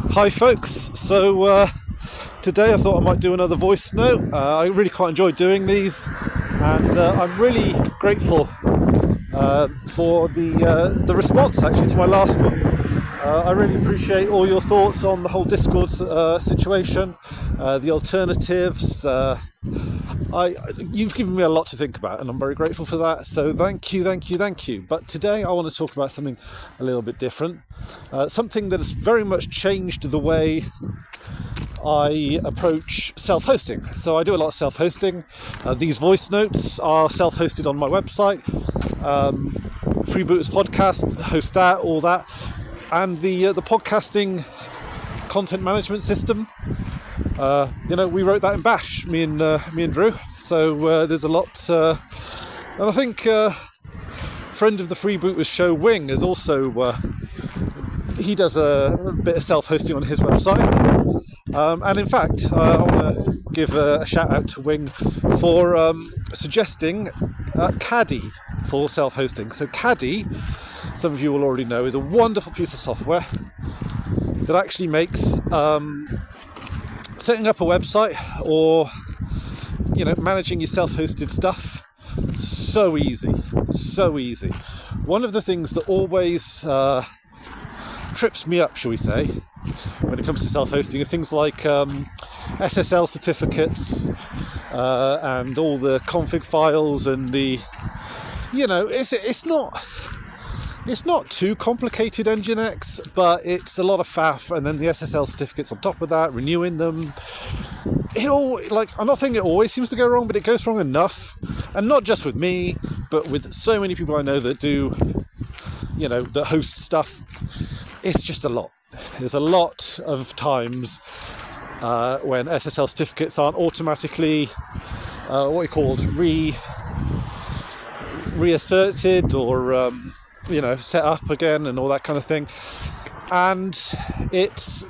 Hi folks, so today I thought I might do another voice note. I really quite enjoy doing these, and I'm really grateful for the response actually to my last one. I really appreciate all your thoughts on the whole Discord situation, the alternatives. You've given me a lot to think about, and I'm very grateful for that. So thank you. But today I want to talk about something a little bit different, something that has very much changed the way I approach self-hosting. So I do a lot of self-hosting. These voice notes are self-hosted on my website. Freebooters podcast, host that, all that, and the podcasting content management system. We wrote that in Bash, me and Drew. So there's a lot, and I think friend of the Freebooters show, Wing, is also he does a bit of self-hosting on his website. And in fact, I want to give a shout out to Wing for suggesting Caddy for self-hosting. So Caddy, some of you will already know, is a wonderful piece of software that actually makes setting up a website or managing your self-hosted stuff so easy. One of the things that always trips me up, shall we say, when it comes to self-hosting are things like SSL certificates and all the config files and the it's not too complicated, Nginx, but it's a lot of faff, and then the SSL certificates on top of that, renewing them. I'm not saying it always seems to go wrong, but it goes wrong enough, and not just with me, but with so many people I know that do, that host stuff. It's just a lot. There's a lot of times when SSL certificates aren't automatically reasserted or set up again and all that kind of thing, and it's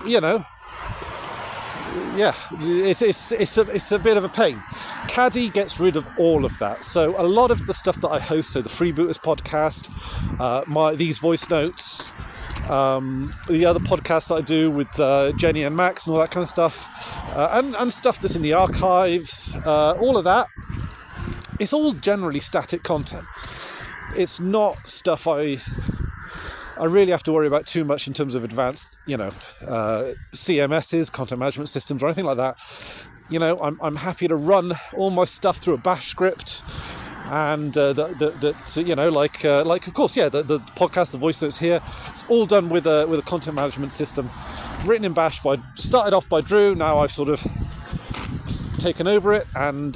it's a bit of a pain. Caddy gets rid of all of that. So a lot of the stuff that I host, so the Freebooters podcast, these voice notes, the other podcasts that I do with Jenny and Max and all that kind of stuff, and stuff that's in the archives, all of that, it's all generally static content. It's not stuff I really have to worry about too much in terms of advanced, CMSs, content management systems, or anything like that. I'm happy to run all my stuff through a Bash script, and of course, the podcast, the voice notes here, it's all done with a content management system written in Bash. Started off by Drew. Now I've sort of taken over it, and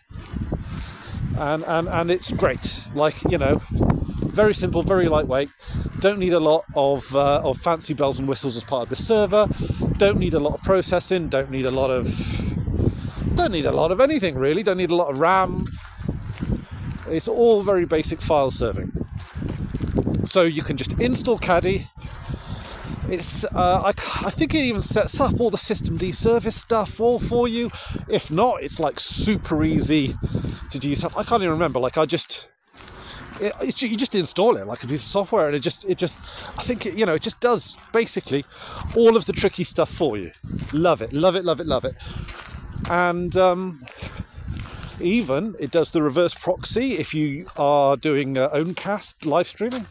it's great. Very simple, very lightweight. Don't need a lot of fancy bells and whistles as part of the server. Don't need a lot of processing. Don't need a lot of anything really. Don't need a lot of RAM. It's all very basic file serving. So you can just install Caddy. It's I think it even sets up all the systemd service stuff all for you. If not, it's super easy to do yourself. I can't even remember. You just install it like a piece of software, and it just I think it just does basically all of the tricky stuff for you. Love it. And even it does the reverse proxy if you are doing Owncast live streaming.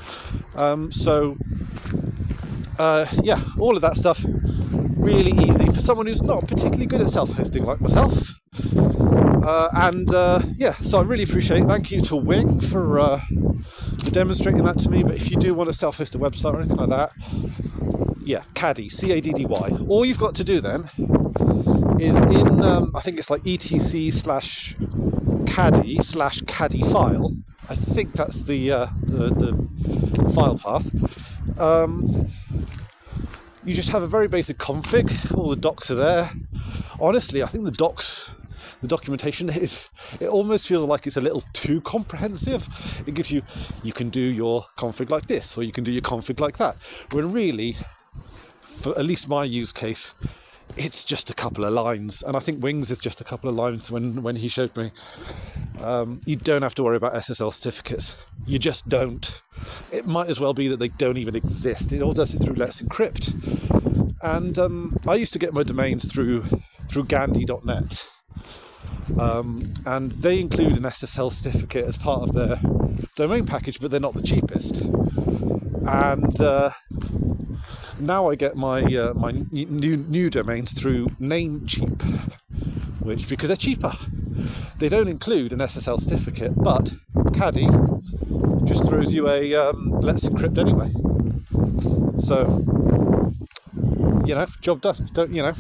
All of that stuff really easy for someone who's not particularly good at self-hosting like myself. So I really appreciate it. Thank you to Wing for demonstrating that to me. But if you do want to self-host a website or anything like that, Caddy, Caddy. All you've got to do then is in I think it's etc/caddy/caddy file. I think that's the file path. You just have a very basic config. All the docs are there. Honestly, I think the documentation it almost feels like it's a little too comprehensive. It gives you can do your config like this, or you can do your config like that. When really, for at least my use case, it's just a couple of lines. And I think Wings is just a couple of lines when he showed me. You don't have to worry about SSL certificates. You just don't. It might as well be that they don't even exist. It all does it through Let's Encrypt. And I used to get my domains through Gandhi.net. And they include an SSL certificate as part of their domain package, but they're not the cheapest. And now I get my new domains through Namecheap, which, because they're cheaper, they don't include an SSL certificate, but Caddy just throws you a let's encrypt anyway. So, job done. Don't you know?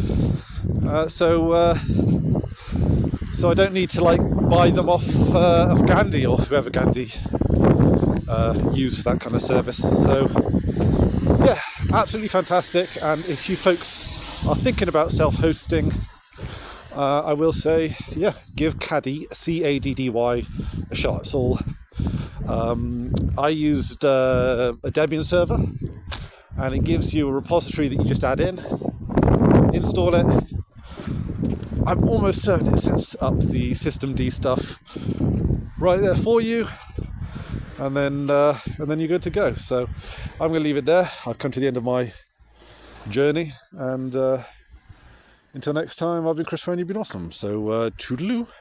So I don't need to buy them off of Gandhi or whoever Gandhi use for that kind of service. So yeah, absolutely fantastic. And if you folks are thinking about self-hosting, I will say, yeah, give Caddy, Caddy, a shot. It's all. I used a Debian server, and it gives you a repository that you just add in, install it. I'm almost certain it sets up the systemd stuff right there for you, and then you're good to go. So I'm going to leave it there. I've come to the end of my journey, and until next time, I've been Chris Phone, you've been awesome. So toodaloo.